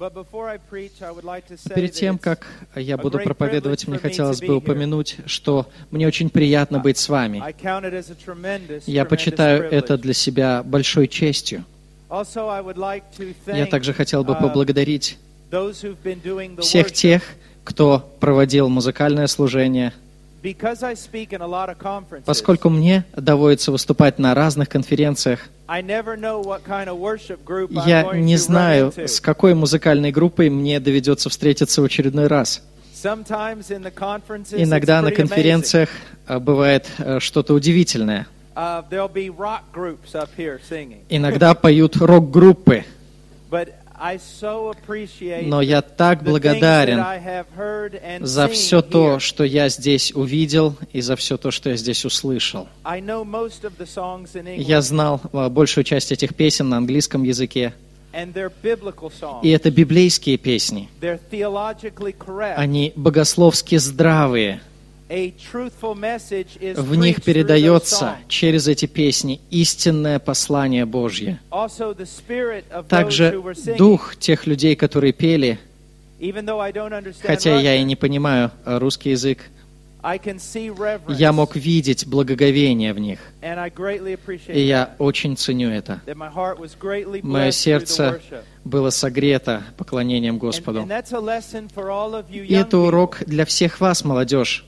Перед тем, как я буду проповедовать, мне хотелось бы упомянуть, что мне очень приятно быть с вами. Я почитаю это для себя большой честью. Я также хотел бы поблагодарить всех тех, кто проводил музыкальное служение. Поскольку мне доводится выступать на разных конференциях, я не знаю, с какой музыкальной группой мне доведется встретиться в очередной раз. Иногда на конференциях бывает что-то удивительное. Иногда поют рок-группы. Но я так благодарен за все то, что я здесь увидел, и за все то, что я здесь услышал. Я знал большую часть этих песен на английском языке. И это библейские песни. Они богословски здравые. В них передается через эти песни истинное послание Божье. Также дух тех людей, которые пели, хотя я и не понимаю русский язык, я мог видеть благоговение в них. И я очень ценю это. Мое сердце было согрето поклонением Господу. И это урок для всех вас, молодежь.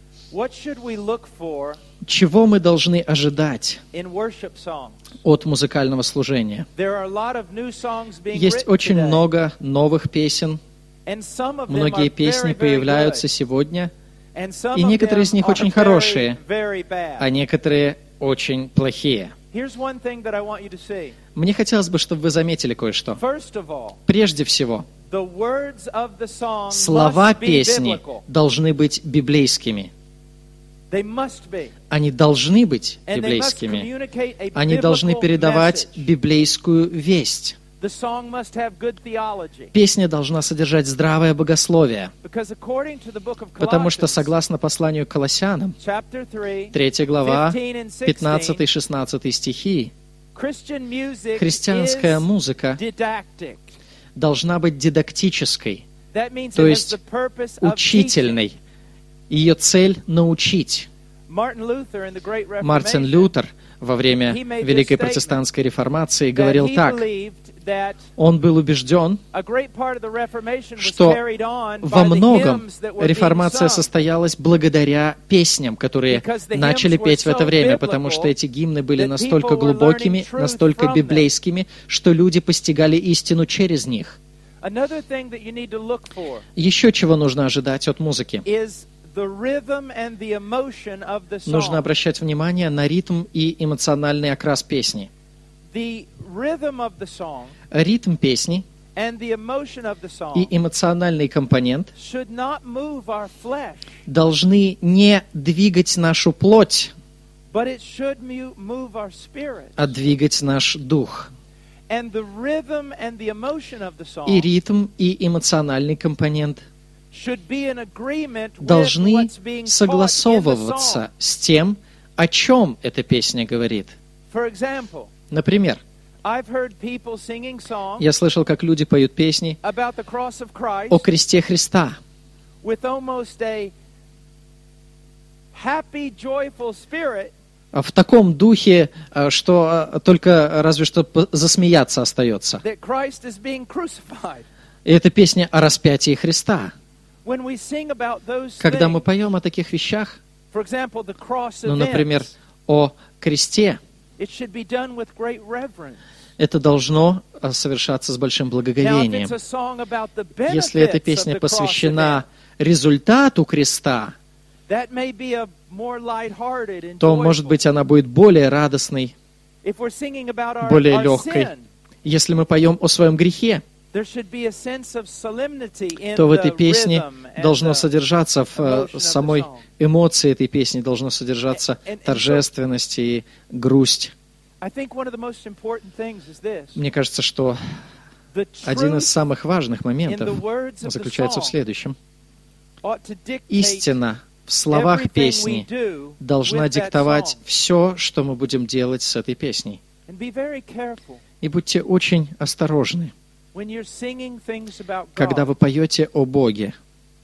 Чего мы должны ожидать от музыкального служения? Есть очень много новых песен. Многие песни появляются сегодня, и некоторые из них очень хорошие, а некоторые очень плохие. Мне хотелось бы, чтобы вы заметили кое-что. Прежде всего, слова песни должны быть библейскими. Они должны быть библейскими. Они должны передавать библейскую весть. Песня должна содержать здравое богословие, потому что, согласно посланию к Колоссянам, 3 глава, 15-16 стихи, христианская музыка должна быть дидактической, то есть учительной. Ее цель — научить. Мартин Лютер во время Великой протестантской реформации говорил так. Он был убежден, что во многом реформация состоялась благодаря песням, которые начали петь в это время, потому что эти гимны были настолько глубокими, настолько библейскими, что люди постигали истину через них. Еще чего нужно ожидать от музыки? Нужно обращать внимание на ритм и эмоциональный окрас песни. Ритм песни и эмоциональный компонент должны не двигать нашу плоть, а двигать наш дух. И ритм, и эмоциональный компонент должны согласовываться с тем, о чем эта песня говорит. Например, я слышал, как люди поют песни о кресте Христа в таком духе, что только разве что засмеяться остается. И это песня о распятии Христа. Когда мы поем о таких вещах, например, о кресте, это должно совершаться с большим благоговением. Если эта песня посвящена результату креста, то, может быть, она будет более радостной, более легкой. Если мы поем о своем грехе, то в этой песне должно содержаться, в самой эмоции этой песни должно содержаться торжественность и грусть. Мне кажется, что один из самых важных моментов заключается в следующем. Истина в словах песни должна диктовать все, что мы будем делать с этой песней. И будьте очень осторожны. Когда вы поете о Боге,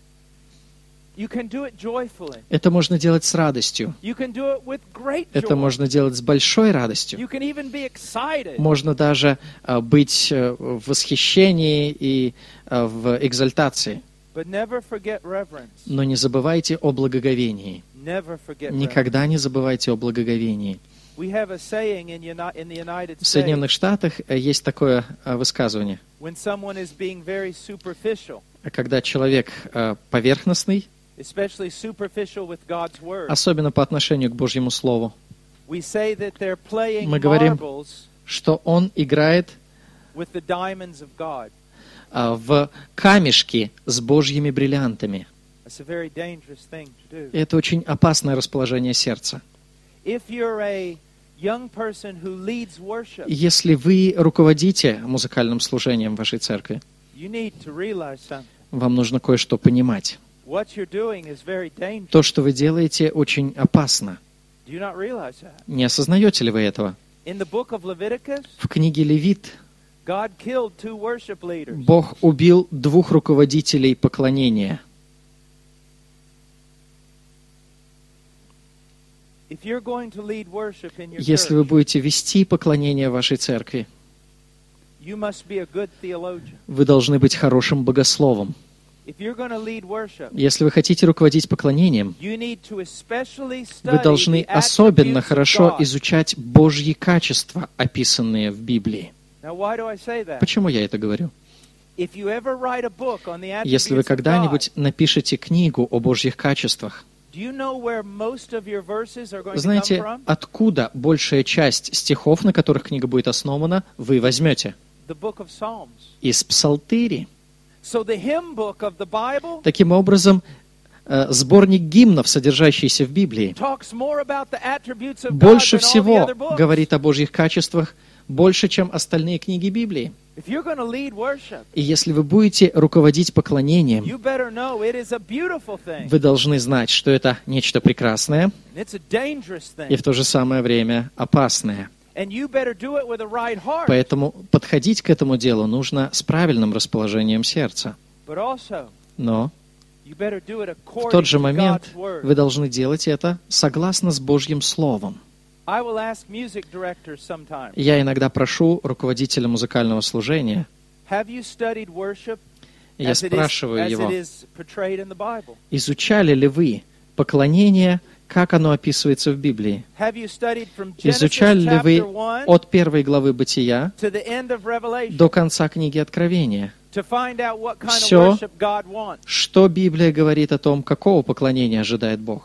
это можно делать с радостью. Это можно делать с большой радостью. Можно даже быть в восхищении и в экзальтации. Но не забывайте о благоговении. Никогда не забывайте о благоговении. В Соединенных Штатах есть такое высказывание. Когда человек поверхностный, особенно по отношению к Божьему Слову, мы говорим, что он играет в камешки с Божьими бриллиантами. И это очень опасное расположение сердца. Если вы руководите музыкальным служением в вашей церкви, вам нужно кое-что понимать. То, что вы делаете, очень опасно. Не осознаете ли вы этого? В книге Левит Бог убил 2 руководителей поклонения. Если вы будете вести поклонение в вашей церкви, вы должны быть хорошим богословом. Если вы хотите руководить поклонением, вы должны особенно хорошо изучать Божьи качества, описанные в Библии. Почему я это говорю? Если вы когда-нибудь напишете книгу о Божьих качествах, знаете, откуда большая часть стихов, на которых книга будет основана, вы возьмете? Из Псалтыри. Таким образом, сборник гимнов, содержащийся в Библии, больше всего говорит о Божьих качествах, больше, чем остальные книги Библии. И если вы будете руководить поклонением, вы должны знать, что это нечто прекрасное и в то же самое время опасное. Поэтому подходить к этому делу нужно с правильным расположением сердца. Но в тот же момент вы должны делать это согласно с Божьим Словом. Я иногда прошу руководителя музыкального служения, я спрашиваю его, изучали ли вы поклонение, как оно описывается в Библии? Изучали ли вы от 1 главы Бытия до конца книги Откровения? Все, что Библия говорит о том, какого поклонения ожидает Бог.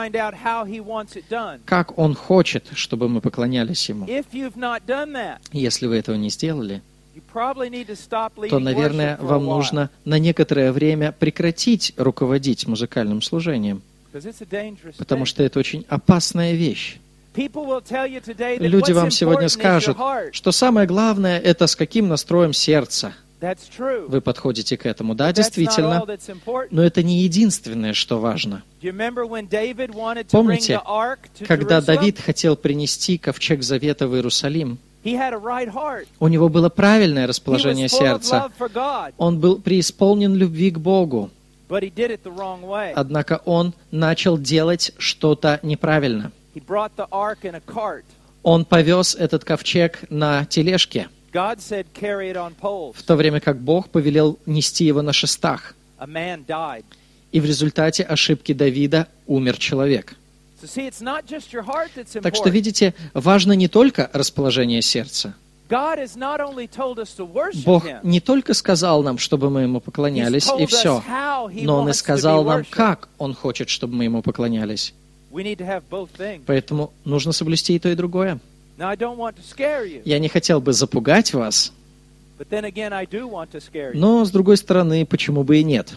Как Он хочет, чтобы мы поклонялись Ему. Если вы этого не сделали, то, наверное, вам нужно на некоторое время прекратить руководить музыкальным служением, потому что это очень опасная вещь. Люди вам сегодня скажут, что самое главное — это с каким настроем сердца вы подходите к этому. Да, действительно, но это не единственное, что важно. Помните, когда Давид хотел принести ковчег Завета в Иерусалим, у него было правильное расположение сердца. Он был преисполнен любви к Богу. Однако он начал делать что-то неправильно. Он повез этот ковчег на тележке, в то время как Бог повелел нести его на шестах. И в результате ошибки Давида умер человек. Так что, видите, важно не только расположение сердца. Бог не только сказал нам, чтобы мы Ему поклонялись, и все, но Он и сказал нам, как Он хочет, чтобы мы Ему поклонялись. Поэтому нужно соблюсти и то, и другое. Я не хотел бы запугать вас, но, с другой стороны, почему бы и нет?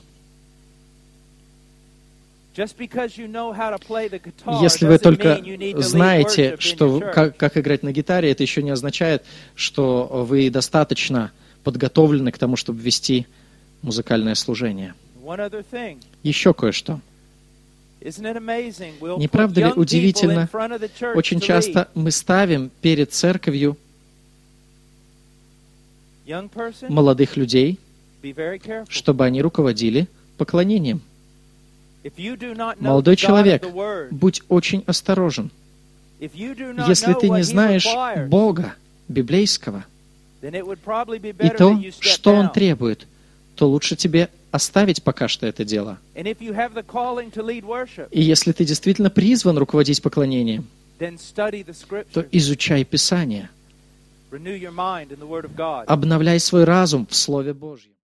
Если вы только знаете, как играть на гитаре, это еще не означает, что вы достаточно подготовлены к тому, чтобы вести музыкальное служение. Еще кое-что. Не правда ли удивительно, очень часто мы ставим перед церковью молодых людей, чтобы они руководили поклонением. Молодой человек, будь очень осторожен. Если ты не знаешь Бога библейского и то, что Он требует, то лучше тебе оставить пока что это дело. И если ты действительно призван руководить поклонением, то изучай Писание. Обновляй свой разум в Слове Божьем.